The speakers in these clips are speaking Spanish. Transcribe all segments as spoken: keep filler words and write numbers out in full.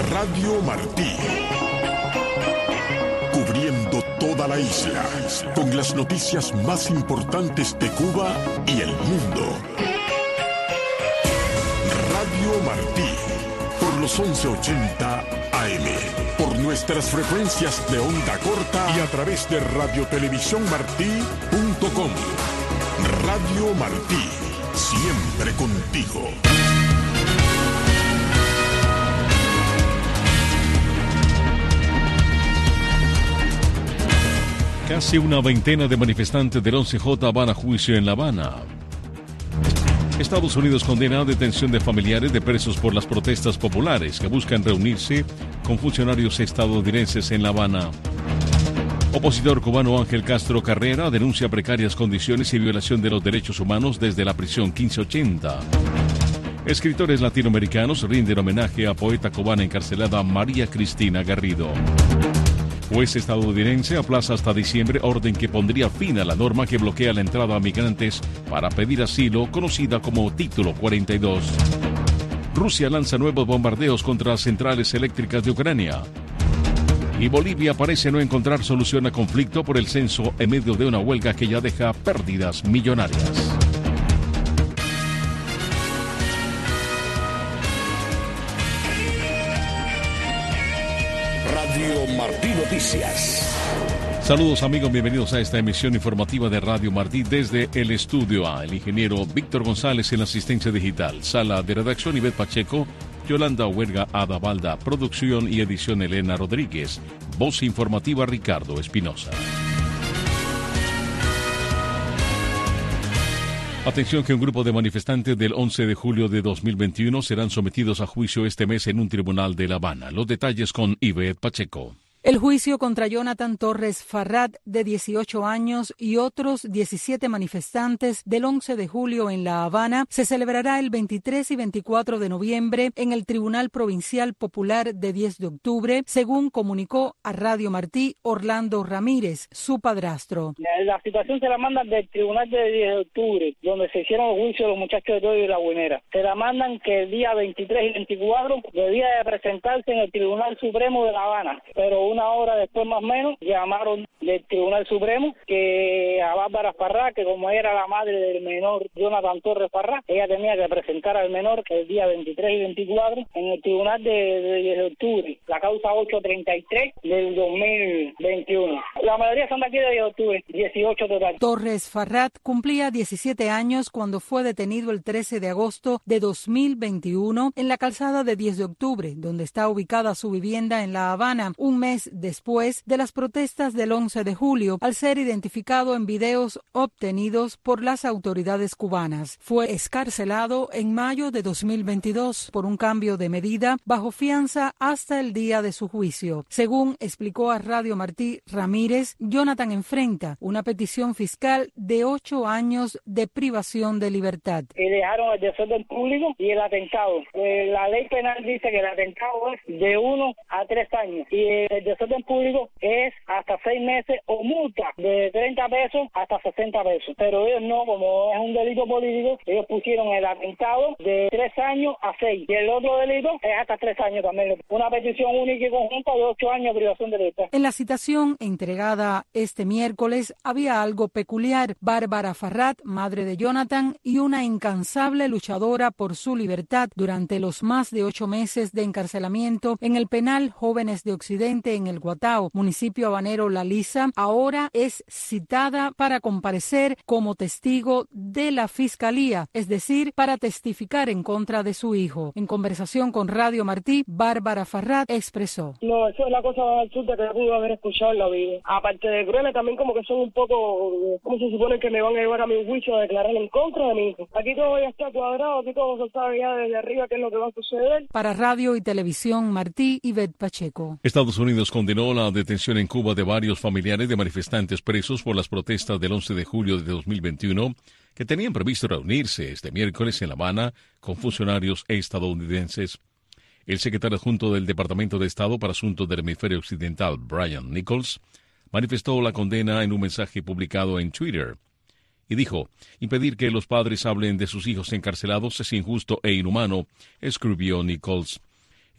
Radio Martí. Cubriendo toda la isla, con las noticias más importantes de Cuba y el mundo. Radio Martí, por los once ochenta A M, por nuestras frecuencias de onda corta y a través de radiotelevisión-martí punto com. Radio Martí, siempre contigo. Casi una veintena de manifestantes del once J van a juicio en La Habana. Estados Unidos condena a detención de familiares de presos por las protestas populares que buscan reunirse con funcionarios estadounidenses en La Habana. Opositor cubano Ángel Castro Carrera denuncia precarias condiciones y violación de los derechos humanos desde la prisión quince ochenta. Escritores latinoamericanos rinden homenaje a poeta cubana encarcelada María Cristina Garrido. Juez estadounidense aplaza hasta diciembre orden que pondría fin a la norma que bloquea la entrada a migrantes para pedir asilo, conocida como Título cuarenta y dos. Rusia lanza nuevos bombardeos contra las centrales eléctricas de Ucrania. Y Bolivia parece no encontrar solución al conflicto por el censo en medio de una huelga que ya deja pérdidas millonarias. Radio Martí Noticias. Saludos amigos, bienvenidos a esta emisión informativa de Radio Martí desde el Estudio A. El ingeniero Víctor González en la asistencia digital. Sala de redacción Ivette Pacheco, Yolanda Huerga Adabalda, producción y edición Elena Rodríguez. Voz informativa Ricardo Espinosa. Atención que un grupo de manifestantes del once de julio de dos mil veintiuno serán sometidos a juicio este mes en un tribunal de La Habana. Los detalles con Ivette Pacheco. El juicio contra Jonathan Torres Farrat, de dieciocho años, y otros diecisiete manifestantes del once de julio en La Habana se celebrará el veintitrés y veinticuatro de noviembre en el Tribunal Provincial Popular de diez de octubre, según comunicó a Radio Martí Orlando Ramírez, su padrastro. La situación se la mandan del Tribunal de diez de octubre, donde se hicieron los juicios de los muchachos de Toyo y La Buenera. Se la mandan que el día veintitrés y veinticuatro debía de presentarse en el Tribunal Supremo de La Habana, pero una hora después más o menos llamaron del Tribunal Supremo que a Bárbara Farrat, que como era la madre del menor Jonathan Torres Farrat, ella tenía que presentar al menor el día veintitrés y veinticuatro en el Tribunal de, de diez de octubre, la causa ochocientos treinta y tres del dos mil veintiuno. La mayoría son de aquí de diez de octubre, dieciocho total. Torres Farrat cumplía diecisiete años cuando fue detenido el trece de agosto de dos mil veintiuno en la calzada de diez de octubre, donde está ubicada su vivienda en La Habana, un mes después de las protestas del once de julio, al ser identificado en videos obtenidos por las autoridades cubanas. Fue excarcelado en mayo de dos mil veintidós por un cambio de medida bajo fianza hasta el día de su juicio. Según explicó a Radio Martí Ramírez, Jonathan enfrenta una petición fiscal de ocho años de privación de libertad. Y dejaron el desorden público y el atentado. Eh, la ley penal dice que el atentado es de uno a tres años y el desorden público es hasta seis meses o multa de treinta pesos hasta sesenta pesos. Pero ellos no, como es un delito político, ellos pusieron el atentado de tres años a seis. Y el otro delito es hasta tres años también. Una petición única y conjunta de ocho años de privación de libertad. En la citación entregada este miércoles había algo peculiar. Bárbara Farrat, madre de Jonathan y una incansable luchadora por su libertad durante los más de ocho meses de encarcelamiento en el penal Jóvenes de Occidente en el Guatao, municipio habanero La Lisa, ahora es citada para comparecer como testigo de la Fiscalía, es decir, para testificar en contra de su hijo. En conversación con Radio Martí, Bárbara Farrat expresó: No, eso es la cosa más absurda que pude haber escuchado en la vida. Aparte de crueles, también como que son un poco, ¿cómo se supone que me van a llevar a mi juicio a declarar en contra de mi hijo? Aquí todo ya está cuadrado, aquí todo se sabe ya desde arriba qué es lo que va a suceder. Para Radio y Televisión Martí, Ivette Pacheco. Estados Unidos condenó la detención en Cuba de varios familiares de manifestantes presos por las protestas del once de julio de dos mil veintiuno que tenían previsto reunirse este miércoles en La Habana con funcionarios estadounidenses. El secretario adjunto del Departamento de Estado para Asuntos del Hemisferio Occidental, Brian Nichols, manifestó la condena en un mensaje publicado en Twitter y dijo: impedir que los padres hablen de sus hijos encarcelados es injusto e inhumano, escribió Nichols.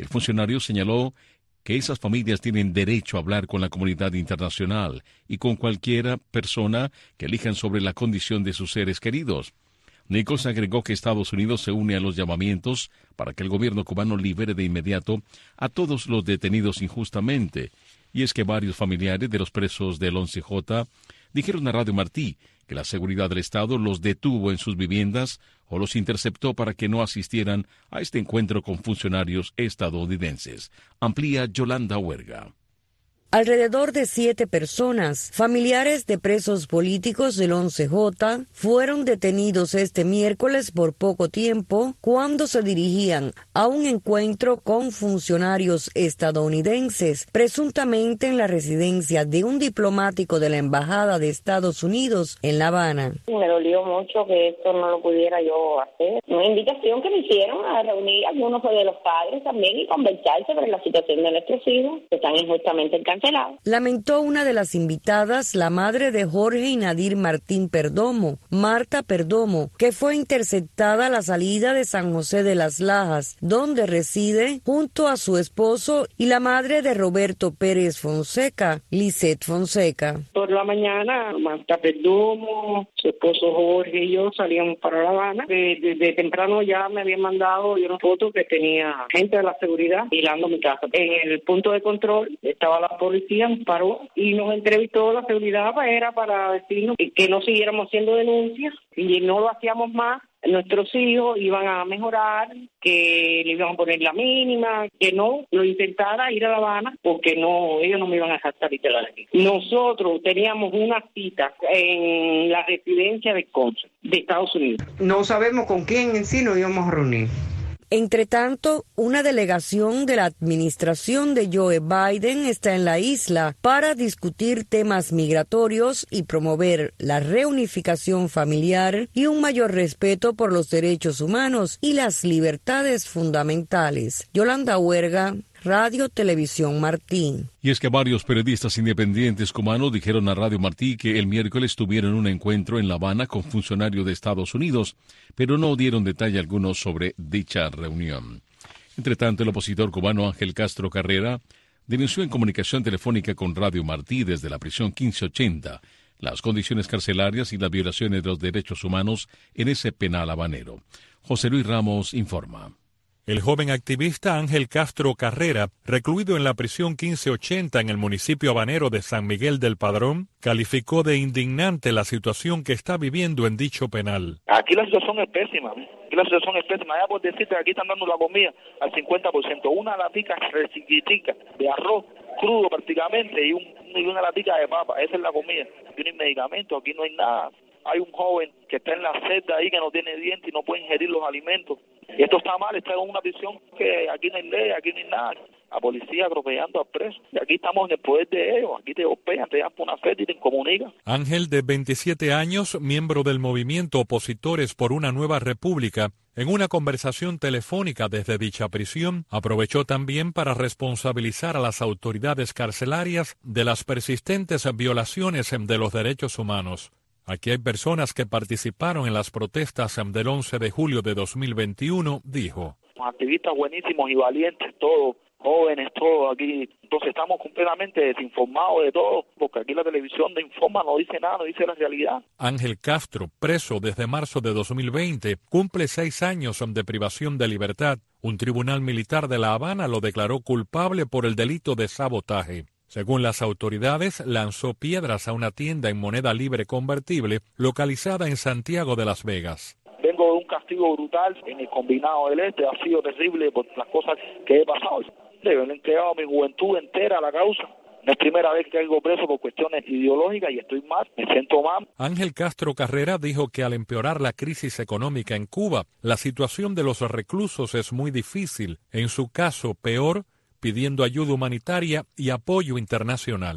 El funcionario señaló que esas familias tienen derecho a hablar con la comunidad internacional y con cualquier persona que elijan sobre la condición de sus seres queridos. Nichols agregó que Estados Unidos se une a los llamamientos para que el gobierno cubano libere de inmediato a todos los detenidos injustamente, y es que varios familiares de los presos del once J dijeron a Radio Martí que la seguridad del Estado los detuvo en sus viviendas o los interceptó para que no asistieran a este encuentro con funcionarios estadounidenses. Amplía Yolanda Huerga. Alrededor de siete personas, familiares de presos políticos del once J, fueron detenidos este miércoles por poco tiempo cuando se dirigían a un encuentro con funcionarios estadounidenses, presuntamente en la residencia de un diplomático de la Embajada de Estados Unidos en La Habana. Me dolió mucho que esto no lo pudiera yo hacer. Una invitación que me hicieron a reunir a algunos de los padres también y conversar sobre la situación de nuestros hijos que están injustamente encarcelados. Lamentó una de las invitadas, la madre de Jorge y Nadir Martín Perdomo, Marta Perdomo, que fue interceptada a la salida de San José de las Lajas, donde reside junto a su esposo, y la madre de Roberto Pérez Fonseca, Lisette Fonseca. Por la mañana, Marta Perdomo, su esposo Jorge y yo salíamos para La Habana. Desde de temprano ya me habían mandado una foto que tenía gente de la seguridad vigilando mi casa. En el punto de control estaba la policía. Policía nos paró y nos entrevistó la seguridad, era para decirnos que no siguiéramos haciendo denuncias y no lo hacíamos más. Nuestros hijos iban a mejorar, que le iban a poner la mínima, que no lo intentara ir a La Habana porque no, ellos no me iban a dejar salir de la ley. Nosotros teníamos una cita en la residencia de cónsul de Estados Unidos. No sabemos con quién en sí nos íbamos a reunir. Entre tanto, una delegación de la administración de Joe Biden está en la isla para discutir temas migratorios y promover la reunificación familiar y un mayor respeto por los derechos humanos y las libertades fundamentales. Yolanda Huerga, Radio Televisión Martí. Y es que varios periodistas independientes cubanos dijeron a Radio Martí que el miércoles tuvieron un encuentro en La Habana con funcionarios de Estados Unidos, pero no dieron detalle alguno sobre dicha reunión. Entre tanto, el opositor cubano Ángel Castro Carrera denunció en comunicación telefónica con Radio Martí desde la prisión quince ochenta las condiciones carcelarias y las violaciones de los derechos humanos en ese penal habanero. José Luis Ramos informa. El joven activista Ángel Castro Carrera, recluido en la prisión quince ochenta en el municipio habanero de San Miguel del Padrón, calificó de indignante la situación que está viviendo en dicho penal. Aquí la situación es pésima, aquí la situación es pésima. Ya por decirte, aquí están dando la comida al cincuenta por ciento, una latica reciquitica de arroz crudo prácticamente y, un, y una latica de papa, esa es la comida. Aquí no hay medicamentos, aquí no hay nada. Hay un joven que está en la celda ahí que no tiene dientes y no puede ingerir los alimentos. Y esto está mal, está en una prisión que aquí no hay ley, aquí no hay nada. La policía atropellando al preso. Y aquí estamos en el poder de ellos. Aquí te golpean, te dan por una celda y te incomunican. Ángel, de veintisiete años, miembro del movimiento Opositores por una Nueva República, en una conversación telefónica desde dicha prisión, aprovechó también para responsabilizar a las autoridades carcelarias de las persistentes violaciones de los derechos humanos. Aquí hay personas que participaron en las protestas del once de julio de dos mil veintiuno, dijo. Activistas buenísimos y valientes, todos, jóvenes, todos aquí. Entonces estamos completamente desinformados de todo, porque aquí la televisión de informa, no dice nada, no dice la realidad. Ángel Castro, preso desde marzo de dos mil veinte, cumple seis años de privación de libertad. Un tribunal militar de La Habana lo declaró culpable por el delito de sabotaje. Según las autoridades, lanzó piedras a una tienda en moneda libre convertible localizada en Santiago de Las Vegas. Vengo de un castigo brutal en el combinado del Este, ha sido terrible por las cosas que he pasado. Le he entregado mi juventud entera a la causa. No es primera vez que caigo preso por cuestiones ideológicas y estoy mal, me siento mal. Ángel Castro Carrera dijo que al empeorar la crisis económica en Cuba, la situación de los reclusos es muy difícil. En su caso, peor, pidiendo ayuda humanitaria y apoyo internacional.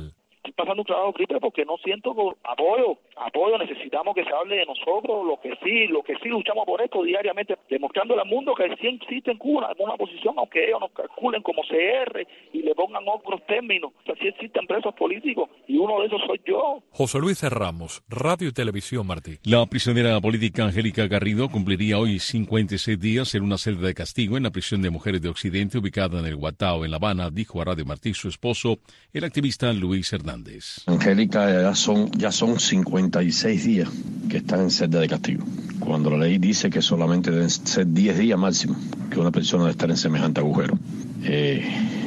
estoy pasando un trabajo triple porque no siento apoyo, apoyo, necesitamos que se hable de nosotros, lo que sí, lo que sí luchamos por esto diariamente, demostrándole al mundo que sí existe en Cuba alguna oposición, aunque ellos nos calculen como C R y le pongan otros términos, o sea, sí existen presos políticos y uno de esos soy yo. José Luis Ramos, Radio y Televisión Martí. La prisionera política Angélica Garrido cumpliría hoy cincuenta y seis días en una celda de castigo en la prisión de mujeres de Occidente ubicada en el Guatao, en La Habana, dijo a Radio Martí su esposo, el activista Luis Hernández. Angélica, ya son, ya son cincuenta y seis días que está en celda de castigo, cuando la ley dice que solamente deben ser diez días máximo que una persona debe estar en semejante agujero. Eh,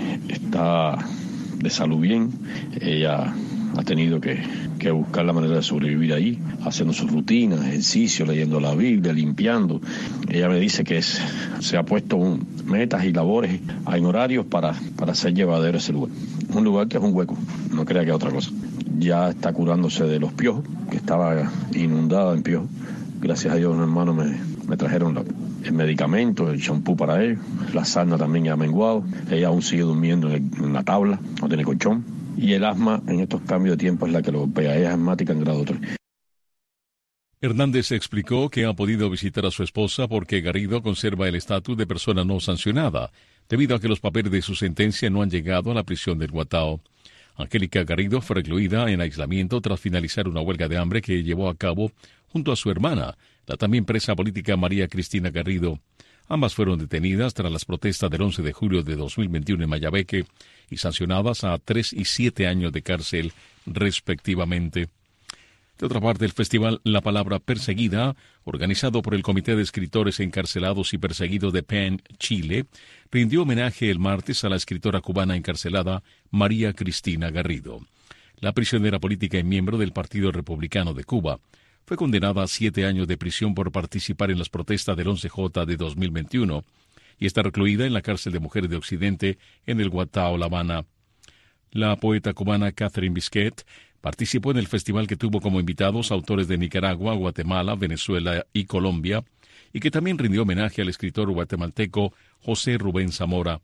está de salud bien, ella ha tenido que, que buscar la manera de sobrevivir ahí, haciendo sus rutinas, ejercicio, leyendo la Biblia, limpiando. Ella me dice que es, se ha puesto un, metas y labores en horarios para, para hacer llevadero ese lugar. Un lugar que es un hueco, no crea que es otra cosa. Ya está curándose de los piojos, que estaba inundada en piojos. Gracias a Dios, un hermano me, me trajeron la, el medicamento, el champú para él. La sarna también ya ha menguado. Ella aún sigue durmiendo en, el, en la tabla, no tiene colchón. Y el asma en estos cambios de tiempo es la que lo golpea. Ella es asmática en grado tres. Hernández explicó que ha podido visitar a su esposa porque Garrido conserva el estatus de persona no sancionada, debido a que los papeles de su sentencia no han llegado a la prisión del Guatao. Angélica Garrido fue recluida en aislamiento tras finalizar una huelga de hambre que llevó a cabo junto a su hermana, la también presa política María Cristina Garrido. Ambas fueron detenidas tras las protestas del once de julio de dos mil veintiuno en Mayabeque y sancionadas a tres y siete años de cárcel, respectivamente. De otra parte, el festival La Palabra Perseguida, organizado por el Comité de Escritores Encarcelados y Perseguidos de Penn, Chile, rindió homenaje el martes a la escritora cubana encarcelada María Cristina Garrido. La prisionera política y miembro del Partido Republicano de Cuba fue condenada a siete años de prisión por participar en las protestas del once J de dos mil veintiuno y está recluida en la cárcel de mujeres de Occidente en el Guatao, La Habana. La poeta cubana Catherine Bisquet participó en el festival que tuvo como invitados autores de Nicaragua, Guatemala, Venezuela y Colombia, y que también rindió homenaje al escritor guatemalteco José Rubén Zamora.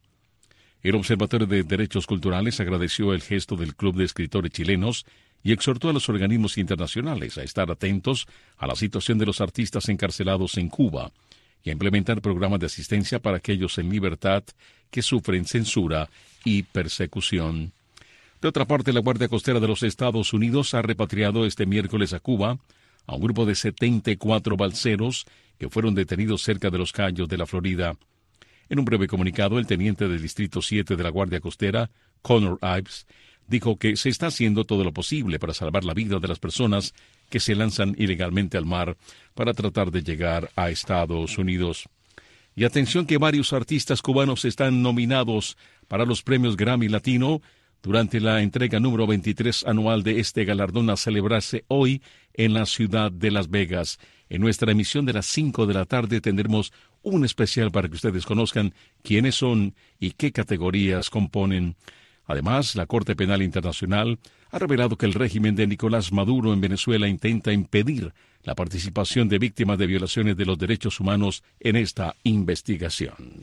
El Observatorio de Derechos Culturales agradeció el gesto del Club de Escritores Chilenos y exhortó a los organismos internacionales a estar atentos a la situación de los artistas encarcelados en Cuba y a implementar programas de asistencia para aquellos en libertad que sufren censura y persecución. De otra parte, la Guardia Costera de los Estados Unidos ha repatriado este miércoles a Cuba a un grupo de setenta y cuatro balseros que fueron detenidos cerca de los Cayos de la Florida. En un breve comunicado, el teniente del Distrito siete de la Guardia Costera, Connor Ives, dijo que se está haciendo todo lo posible para salvar la vida de las personas que se lanzan ilegalmente al mar para tratar de llegar a Estados Unidos. Y atención que varios artistas cubanos están nominados para los premios Grammy Latino durante la entrega número veintitrés anual de este galardón a celebrarse hoy en la ciudad de Las Vegas. En nuestra emisión de las cinco de la tarde tendremos un especial para que ustedes conozcan quiénes son y qué categorías componen. Además, la Corte Penal Internacional ha revelado que el régimen de Nicolás Maduro en Venezuela intenta impedir la participación de víctimas de violaciones de los derechos humanos en esta investigación.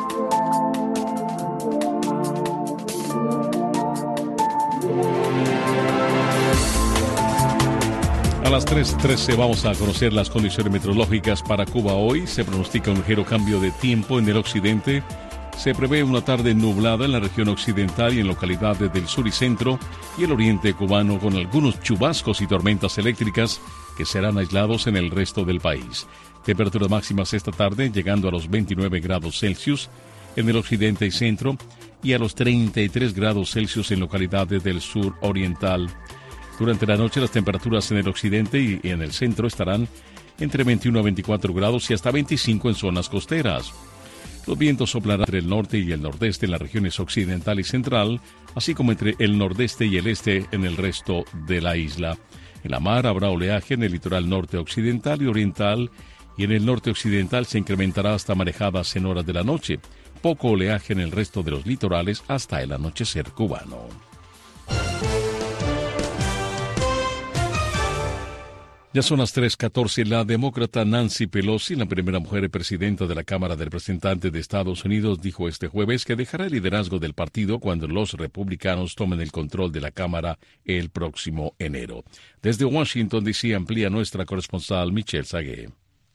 A las tres trece vamos a conocer las condiciones meteorológicas para Cuba hoy. Se pronostica un ligero cambio de tiempo en el occidente. Se prevé una tarde nublada en la región occidental y en localidades del sur y centro y el oriente cubano, con algunos chubascos y tormentas eléctricas que serán aislados en el resto del país. Temperaturas máximas esta tarde llegando a los veintinueve grados Celsius en el occidente y centro y a los treinta y tres grados Celsius en localidades del sur oriental. Durante la noche las temperaturas en el occidente y en el centro estarán entre veintiuno a veinticuatro grados y hasta veinticinco en zonas costeras. Los vientos soplarán entre el norte y el nordeste en las regiones occidental y central, así como entre el nordeste y el este en el resto de la isla. En la mar habrá oleaje en el litoral norte occidental y oriental, y en el norte occidental se incrementará hasta marejadas en horas de la noche. Poco oleaje en el resto de los litorales hasta el anochecer cubano. Ya son las tres catorce. La demócrata Nancy Pelosi, la primera mujer presidenta de la Cámara de Representantes de Estados Unidos, dijo este jueves que dejará el liderazgo del partido cuando los republicanos tomen el control de la Cámara el próximo enero. Desde Washington, D C, amplía nuestra corresponsal Michelle Sagué.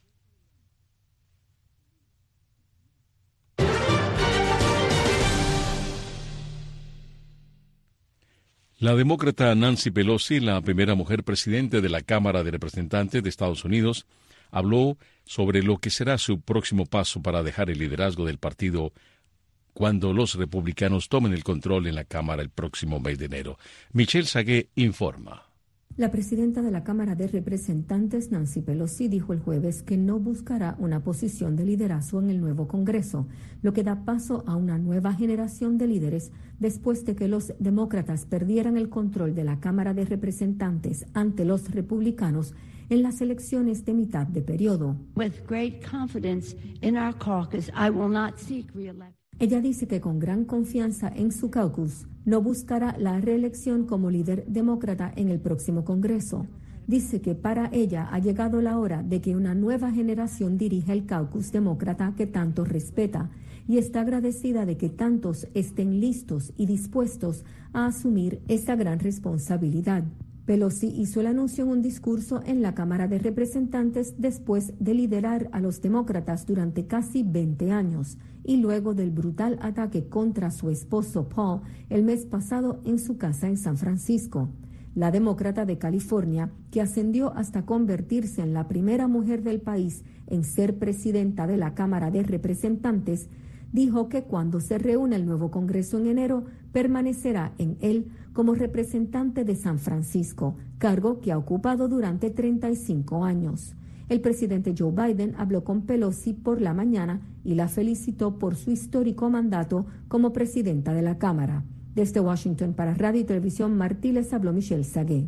La demócrata Nancy Pelosi, la primera mujer presidente de la Cámara de Representantes de Estados Unidos, habló sobre lo que será su próximo paso para dejar el liderazgo del partido cuando los republicanos tomen el control en la Cámara el próximo mes de enero. Michelle Sagué informa. La presidenta de la Cámara de Representantes, Nancy Pelosi, dijo el jueves que no buscará una posición de liderazgo en el nuevo Congreso, lo que da paso a una nueva generación de líderes después de que los demócratas perdieran el control de la Cámara de Representantes ante los republicanos en las elecciones de mitad de periodo. With great confidence in our caucus, I will not seek re-election. Ella dice que con gran confianza en su caucus no buscará la reelección como líder demócrata en el próximo Congreso. Dice que para ella ha llegado la hora de que una nueva generación dirija el caucus demócrata que tanto respeta y está agradecida de que tantos estén listos y dispuestos a asumir esa gran responsabilidad. Pelosi hizo el anuncio en un discurso en la Cámara de Representantes después de liderar a los demócratas durante casi veinte años y luego del brutal ataque contra su esposo Paul el mes pasado en su casa en San Francisco. La demócrata de California, que ascendió hasta convertirse en la primera mujer del país en ser presidenta de la Cámara de Representantes, dijo que cuando se reúna el nuevo Congreso en enero, permanecerá en él como representante de San Francisco, cargo que ha ocupado durante treinta y cinco años. El presidente Joe Biden habló con Pelosi por la mañana y la felicitó por su histórico mandato como presidenta de la Cámara. Desde Washington para Radio y Televisión Martí les habló Michelle Sagué.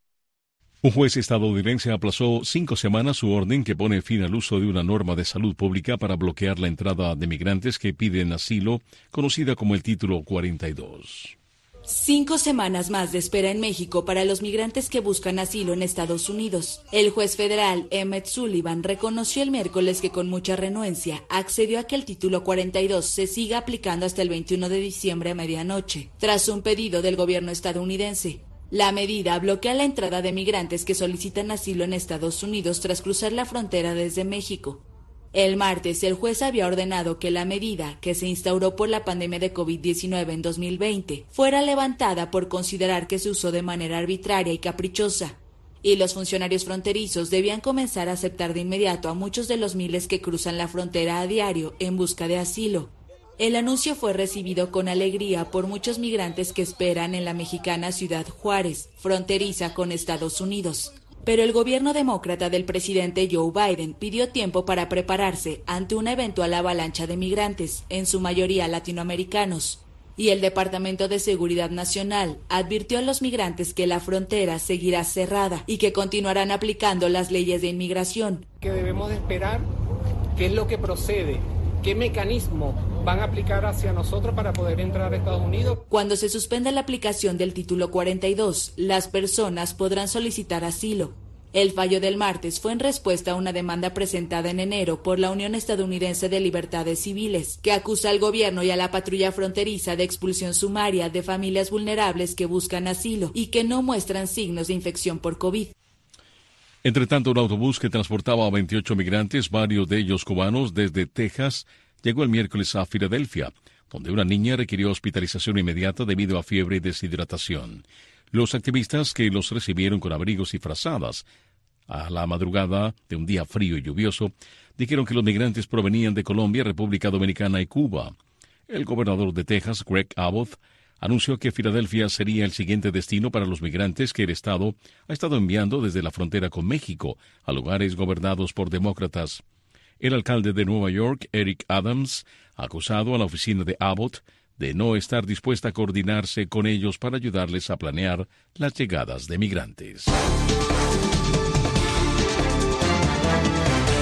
Un juez estadounidense aplazó cinco semanas su orden que pone fin al uso de una norma de salud pública para bloquear la entrada de migrantes que piden asilo, conocida como el Título cuarenta y dos. Cinco semanas más de espera en México para los migrantes que buscan asilo en Estados Unidos. El juez federal Emmett Sullivan reconoció el miércoles que con mucha renuencia accedió a que el Título cuarenta y dos se siga aplicando hasta el veintiuno de diciembre a medianoche, tras un pedido del gobierno estadounidense. La medida bloquea la entrada de migrantes que solicitan asilo en Estados Unidos tras cruzar la frontera desde México. El martes, el juez había ordenado que la medida, que se instauró por la pandemia de COVID diecinueve en dos mil veinte, fuera levantada por considerar que se usó de manera arbitraria y caprichosa, y los funcionarios fronterizos debían comenzar a aceptar de inmediato a muchos de los miles que cruzan la frontera a diario en busca de asilo. El anuncio fue recibido con alegría por muchos migrantes que esperan en la mexicana Ciudad Juárez, fronteriza con Estados Unidos. Pero el gobierno demócrata del presidente Joe Biden pidió tiempo para prepararse ante una eventual avalancha de migrantes, en su mayoría latinoamericanos. Y el Departamento de Seguridad Nacional advirtió a los migrantes que la frontera seguirá cerrada y que continuarán aplicando las leyes de inmigración. ¿Qué debemos de esperar? ¿Qué es lo que procede? ¿Qué mecanismo van a aplicar hacia nosotros para poder entrar a Estados Unidos? Cuando se suspenda la aplicación del Título cuarenta y dos, las personas podrán solicitar asilo. El fallo del martes fue en respuesta a una demanda presentada en enero por la Unión Estadounidense de Libertades Civiles, que acusa al gobierno y a la patrulla fronteriza de expulsión sumaria de familias vulnerables que buscan asilo y que no muestran signos de infección por COVID. Entre tanto, un autobús que transportaba a veintiocho migrantes, varios de ellos cubanos, desde Texas, llegó el miércoles a Filadelfia, donde una niña requirió hospitalización inmediata debido a fiebre y deshidratación. Los activistas que los recibieron con abrigos y frazadas a la madrugada de un día frío y lluvioso, dijeron que los migrantes provenían de Colombia, República Dominicana y Cuba. El gobernador de Texas, Greg Abbott, anunció que Filadelfia sería el siguiente destino para los migrantes que el Estado ha estado enviando desde la frontera con México a lugares gobernados por demócratas. El alcalde de Nueva York, Eric Adams, ha acusado a la oficina de Abbott de no estar dispuesta a coordinarse con ellos para ayudarles a planear las llegadas de migrantes.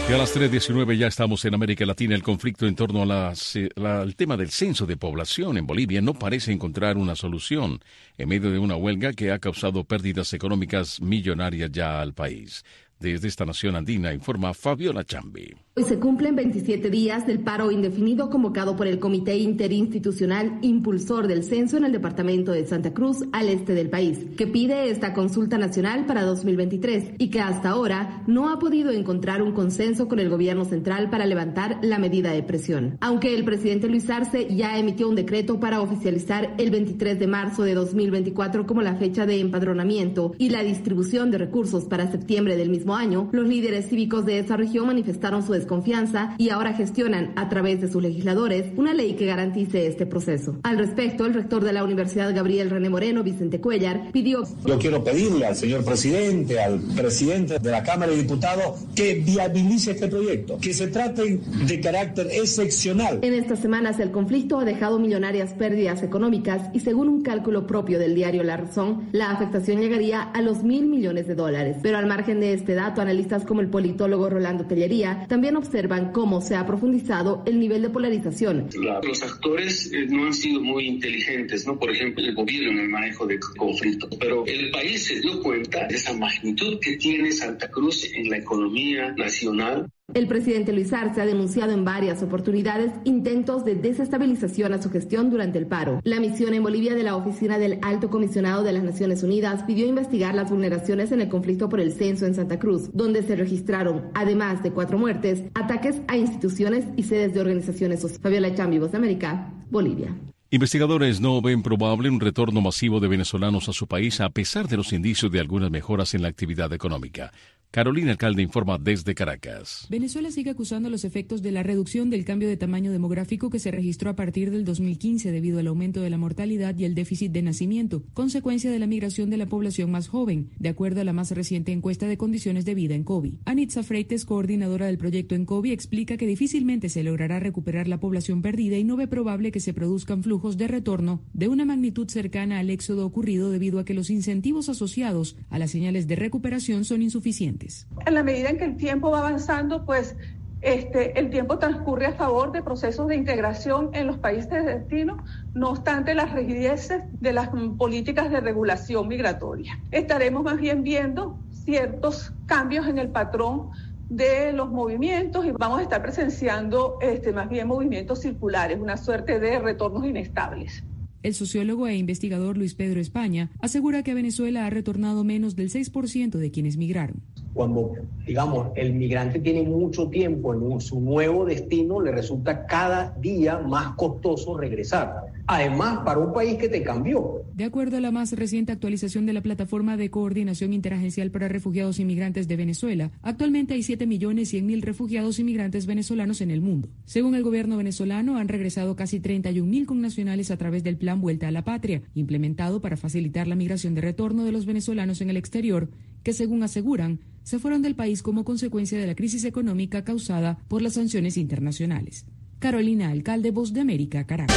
Y a las tres diecinueve ya estamos en América Latina. El conflicto en torno a las, la, al tema del censo de población en Bolivia no parece encontrar una solución en medio de una huelga que ha causado pérdidas económicas millonarias ya al país. Desde esta nación andina informa Fabiola Chambi. Hoy se cumplen veintisiete días del paro indefinido convocado por el Comité Interinstitucional Impulsor del Censo en el departamento de Santa Cruz, al este del país, que pide esta consulta nacional para dos mil veintitrés y que hasta ahora no ha podido encontrar un consenso con el gobierno central para levantar la medida de presión. Aunque el presidente Luis Arce ya emitió un decreto para oficializar el veintitrés de marzo de dos mil veinticuatro como la fecha de empadronamiento y la distribución de recursos para septiembre del mismo año, los líderes cívicos de esa región manifestaron su desconfianza y ahora gestionan a través de sus legisladores una ley que garantice este proceso. Al respecto, el rector de la Universidad Gabriel René Moreno, Vicente Cuellar, pidió... Yo quiero pedirle al señor presidente, al presidente de la Cámara de Diputados, que viabilice este proyecto, que se trate de carácter excepcional. En estas semanas el conflicto ha dejado millonarias pérdidas económicas y según un cálculo propio del diario La Razón, la afectación llegaría a los mil millones de dólares. Pero al margen de este dato, analistas como el politólogo Rolando Tellería también observan cómo se ha profundizado el nivel de polarización. Los actores eh, no han sido muy inteligentes, ¿no? Por ejemplo, el gobierno en el manejo de conflicto, pero el país se dio cuenta de esa magnitud que tiene Santa Cruz en la economía nacional. El presidente Luis Arce ha denunciado en varias oportunidades intentos de desestabilización a su gestión durante el paro. La misión en Bolivia de la Oficina del Alto Comisionado de las Naciones Unidas pidió investigar las vulneraciones en el conflicto por el censo en Santa Cruz, donde se registraron, además de cuatro muertes, ataques a instituciones y sedes de organizaciones sociales. Fabiola Chambi, Voz de América, Bolivia. Investigadores no ven probable un retorno masivo de venezolanos a su país a pesar de los indicios de algunas mejoras en la actividad económica. Carolina Alcalde informa desde Caracas. Venezuela sigue acusando los efectos de la reducción del cambio de tamaño demográfico que se registró a partir del dos mil quince debido al aumento de la mortalidad y el déficit de nacimiento, consecuencia de la migración de la población más joven, de acuerdo a la más reciente encuesta de condiciones de vida ENCOVI. Anitza Freites, coordinadora del proyecto ENCOVI, explica que difícilmente se logrará recuperar la población perdida y no ve probable que se produzcan flujos de retorno de una magnitud cercana al éxodo ocurrido debido a que los incentivos asociados a las señales de recuperación son insuficientes. En la medida en que el tiempo va avanzando, pues este, el tiempo transcurre a favor de procesos de integración en los países de destino, no obstante las rigideces de las políticas de regulación migratoria. Estaremos más bien viendo ciertos cambios en el patrón de los movimientos y vamos a estar presenciando este, más bien movimientos circulares, una suerte de retornos inestables. El sociólogo e investigador Luis Pedro España asegura que a Venezuela ha retornado menos del seis por ciento de quienes migraron. Cuando, digamos, el migrante tiene mucho tiempo en su nuevo destino, le resulta cada día más costoso regresar. Además, para un país que te cambió. De acuerdo a la más reciente actualización de la Plataforma de Coordinación Interagencial para Refugiados y Migrantes de Venezuela, actualmente hay siete millones cien mil refugiados y migrantes venezolanos en el mundo. Según el gobierno venezolano, han regresado casi treinta y un mil connacionales a través del Plan Vuelta a la Patria, implementado para facilitar la migración de retorno de los venezolanos en el exterior, que según aseguran, se fueron del país como consecuencia de la crisis económica causada por las sanciones internacionales. Carolina Alcalde, Voz de América, Caracas.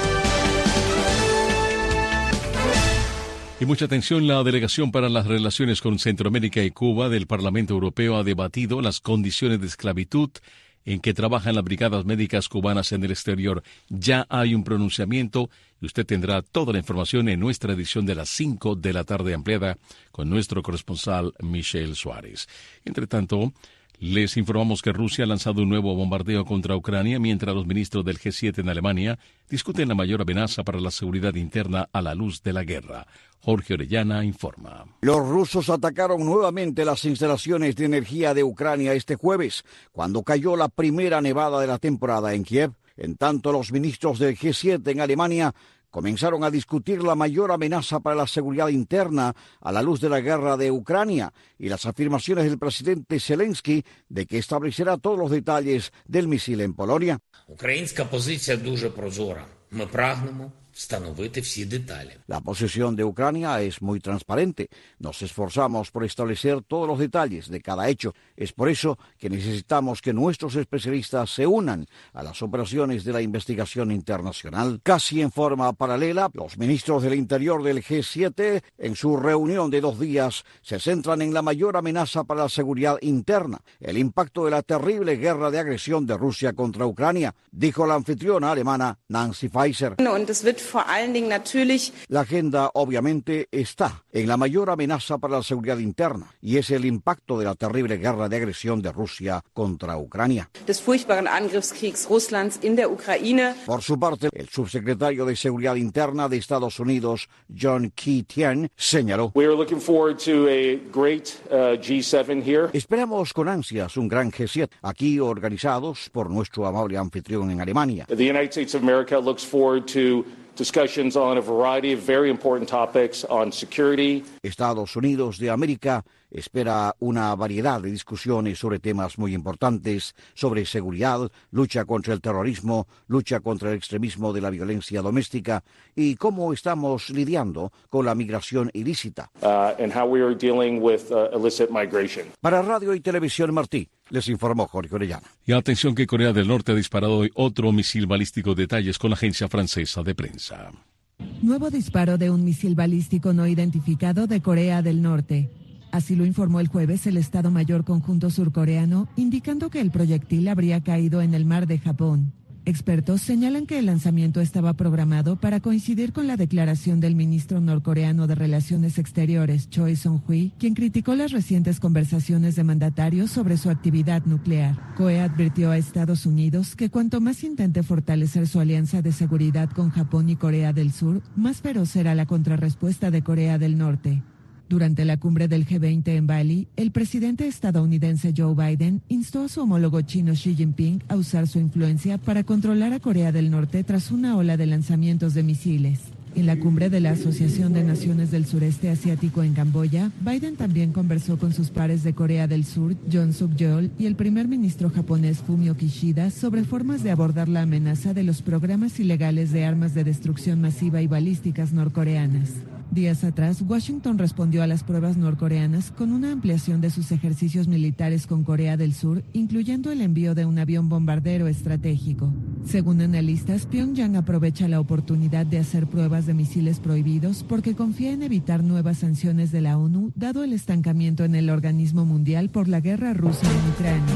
Y mucha atención, la Delegación para las Relaciones con Centroamérica y Cuba del Parlamento Europeo ha debatido las condiciones de esclavitud en que trabajan las brigadas médicas cubanas en el exterior. Ya hay un pronunciamiento y usted tendrá toda la información en nuestra edición de las cinco de la tarde ampliada con nuestro corresponsal Michelle Suárez. Entre tanto, les informamos que Rusia ha lanzado un nuevo bombardeo contra Ucrania mientras los ministros del G siete en Alemania discuten la mayor amenaza para la seguridad interna a la luz de la guerra. Jorge Orellana informa. Los rusos atacaron nuevamente las instalaciones de energía de Ucrania este jueves, cuando cayó la primera nevada de la temporada en Kiev. En tanto, los ministros del G siete en Alemania comenzaron a discutir la mayor amenaza para la seguridad interna a la luz de la guerra de Ucrania y las afirmaciones del presidente Zelensky de que establecerá todos los detalles del misil en Polonia. Українська позиція дуже прозора. Ми прагнемо встановити всі деталі. La posición de Ucrania es muy transparente. Nos esforzamos por establecer todos los detalles de cada hecho. Es por eso que necesitamos que nuestros especialistas se unan a las operaciones de la investigación internacional. Casi en forma paralela, los ministros del Interior del G siete, en su reunión de dos días, se centran en la mayor amenaza para la seguridad interna, el impacto de la terrible guerra de agresión de Rusia contra Ucrania, dijo la anfitriona alemana Nancy Faeser. La agenda obviamente está en la mayor amenaza para la seguridad interna y es el impacto de la terrible guerra de agresión de Rusia contra Ucrania. Por su parte, el subsecretario de Seguridad Interna de Estados Unidos, John Keane, señaló: Esperamos con ansias un gran G siete, aquí organizados por nuestro amable anfitrión en Alemania. The United States of America looks forward to discussions on a variety of very important topics on security. Estados Unidos de América espera una variedad de discusiones sobre temas muy importantes, sobre seguridad, lucha contra el terrorismo, lucha contra el extremismo de la violencia doméstica y cómo estamos lidiando con la migración ilícita. Uh, and how we are dealing with uh, illicit migration. Para Radio y Televisión Martí, les informó Jorge Orellana. Y atención que Corea del Norte ha disparado hoy otro misil balístico. Detalles con la agencia francesa de prensa. Nuevo disparo de un misil balístico no identificado de Corea del Norte. Así lo informó el jueves el Estado Mayor Conjunto Surcoreano, indicando que el proyectil habría caído en el mar de Japón. Expertos señalan que el lanzamiento estaba programado para coincidir con la declaración del ministro norcoreano de Relaciones Exteriores, Choi Song-hui, quien criticó las recientes conversaciones de mandatarios sobre su actividad nuclear. Corea advirtió a Estados Unidos que cuanto más intente fortalecer su alianza de seguridad con Japón y Corea del Sur, más feroz será la contrarrespuesta de Corea del Norte. Durante la cumbre del G veinte en Bali, el presidente estadounidense Joe Biden instó a su homólogo chino Xi Jinping a usar su influencia para controlar a Corea del Norte tras una ola de lanzamientos de misiles. En la cumbre de la Asociación de Naciones del Sureste Asiático en Camboya, Biden también conversó con sus pares de Corea del Sur, Yoon Suk-yeol, y el primer ministro japonés Fumio Kishida sobre formas de abordar la amenaza de los programas ilegales de armas de destrucción masiva y balísticas norcoreanas. Días atrás, Washington respondió a las pruebas norcoreanas con una ampliación de sus ejercicios militares con Corea del Sur, incluyendo el envío de un avión bombardero estratégico. Según analistas, Pyongyang aprovecha la oportunidad de hacer pruebas de misiles prohibidos porque confía en evitar nuevas sanciones de la ONU, dado el estancamiento en el organismo mundial por la guerra rusa en Ucrania.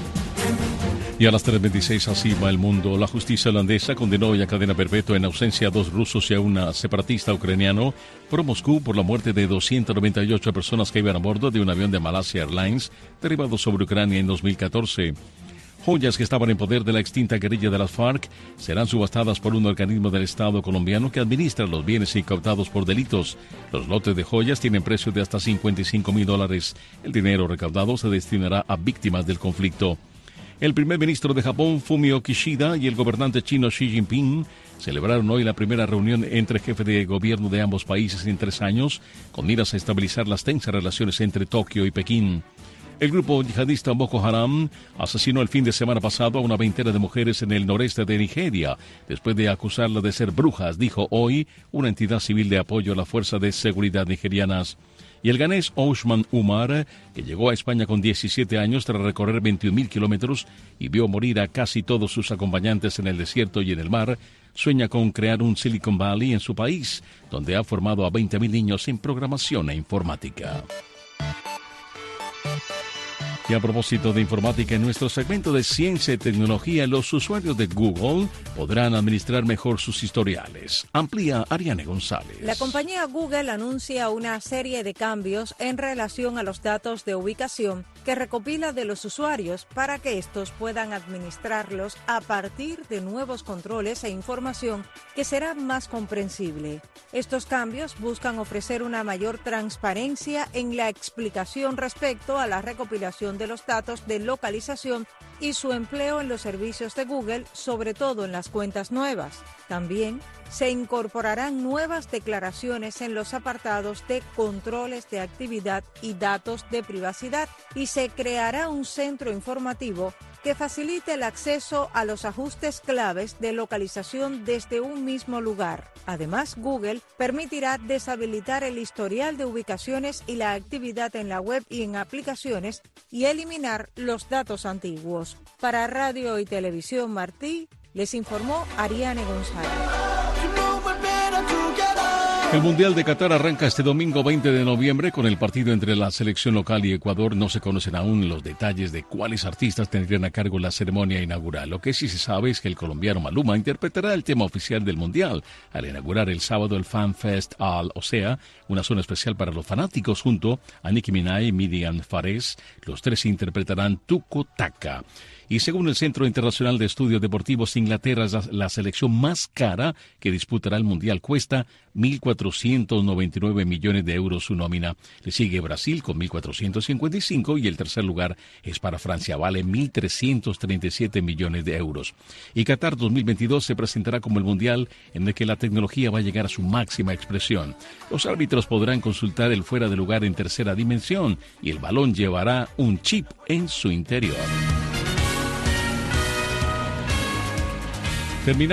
Y a las tres veintiséis así va el mundo. La justicia holandesa condenó hoy a cadena perpetua en ausencia a dos rusos y a un separatista ucraniano por Moscú por la muerte de doscientas noventa y ocho personas que iban a bordo de un avión de Malaysia Airlines derribado sobre Ucrania en dos mil catorce. Joyas que estaban en poder de la extinta guerrilla de las FARC serán subastadas por un organismo del Estado colombiano que administra los bienes incautados por delitos. Los lotes de joyas tienen precio de hasta cincuenta y cinco mil dólares. El dinero recaudado se destinará a víctimas del conflicto. El primer ministro de Japón, Fumio Kishida, y el gobernante chino Xi Jinping celebraron hoy la primera reunión entre jefes de gobierno de ambos países en tres años, con miras a estabilizar las tensas relaciones entre Tokio y Pekín. El grupo yihadista Boko Haram asesinó el fin de semana pasado a una veintena de mujeres en el noreste de Nigeria, después de acusarlas de ser brujas, dijo hoy una entidad civil de apoyo a la fuerza de seguridad nigerianas. Y el ganés Ousmane Umar, que llegó a España con diecisiete años tras recorrer veintiún mil kilómetros y vio morir a casi todos sus acompañantes en el desierto y en el mar, sueña con crear un Silicon Valley en su país, donde ha formado a veinte mil niños en programación e informática. Y a propósito de informática, en nuestro segmento de ciencia y tecnología, los usuarios de Google podrán administrar mejor sus historiales. Amplía Ariane González. La compañía Google anuncia una serie de cambios en relación a los datos de ubicación que recopila de los usuarios para que estos puedan administrarlos a partir de nuevos controles e información que será más comprensible. Estos cambios buscan ofrecer una mayor transparencia en la explicación respecto a la recopilación de los datos de localización y su empleo en los servicios de Google, sobre todo en las cuentas nuevas. También se incorporarán nuevas declaraciones en los apartados de controles de actividad y datos de privacidad y se creará un centro informativo que facilite el acceso a los ajustes claves de localización desde un mismo lugar. Además, Google permitirá deshabilitar el historial de ubicaciones y la actividad en la web y en aplicaciones y eliminar los datos antiguos. Para Radio y Televisión Martí, les informó Ariane González. El Mundial de Qatar arranca este domingo veinte de noviembre con el partido entre la selección local y Ecuador. No se conocen aún los detalles de cuáles artistas tendrían a cargo la ceremonia inaugural. Lo que sí se sabe es que el colombiano Maluma interpretará el tema oficial del Mundial al inaugurar el sábado el Fan Fest Al Osea, una zona especial para los fanáticos, junto a Nicki Minaj y Miriam Fares. Los tres interpretarán Tuco Taka. Y según el Centro Internacional de Estudios Deportivos, Inglaterra es la, la selección más cara que disputará el Mundial. Cuesta mil cuatrocientos noventa y nueve millones de euros su nómina. Le sigue Brasil con mil cuatrocientos cincuenta y cinco y el tercer lugar es para Francia. Vale mil trescientos treinta y siete millones de euros. Y Qatar dos mil veintidós se presentará como el Mundial en el que la tecnología va a llegar a su máxima expresión. Los árbitros podrán consultar el fuera de lugar en tercera dimensión y el balón llevará un chip en su interior. Terminamos